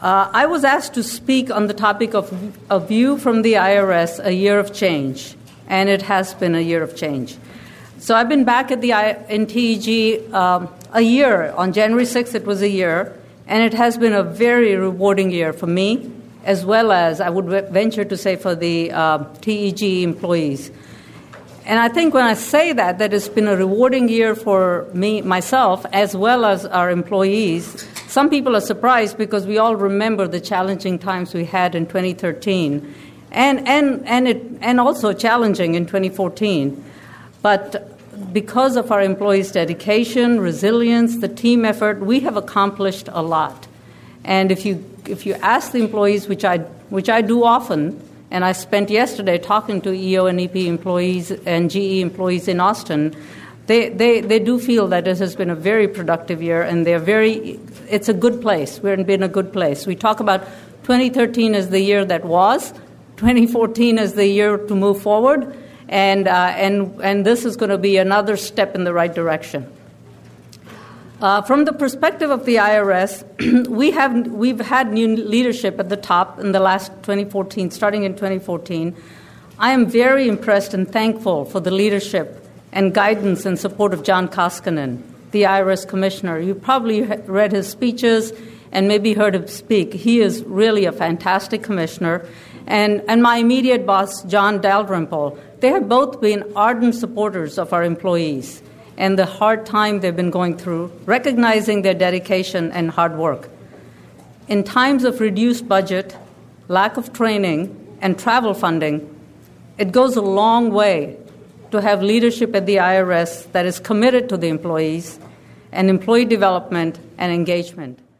I was asked to speak on the topic of a view from the IRS, a year of change, and it has been a year of change. So I've been back at in TEG a year. On January 6th, it was a year, and it has been a very rewarding year for me, as well as, I would venture to say, for the TEG employees. And I think when I say that it's been a rewarding year for myself, as well as our employees. Some people are surprised because we all remember the challenging times we had in 2013, and also challenging in 2014. But because of our employees' dedication, resilience, the team effort, we have accomplished a lot. And if you ask the employees, which I do often, and I spent yesterday talking to EO and EP employees and GE employees in Austin, they do feel that this has been a very productive year, and it's a good place. We've been a good place. We talk about 2013 as the year that was, 2014 as the year to move forward, and this is going to be another step in the right direction. From the perspective of the IRS, we've had new leadership at the top in the last 2014, starting in 2014. I am very impressed and thankful for the leadership and guidance and support of John Koskinen, the IRS commissioner. You probably read his speeches and maybe heard him speak. He is really a fantastic commissioner. And my immediate boss, John Dalrymple, they have both been ardent supporters of our employees and the hard time they've been going through, recognizing their dedication and hard work. In times of reduced budget, lack of training, and travel funding, it goes a long way to have leadership at the IRS that is committed to the employees and employee development and engagement.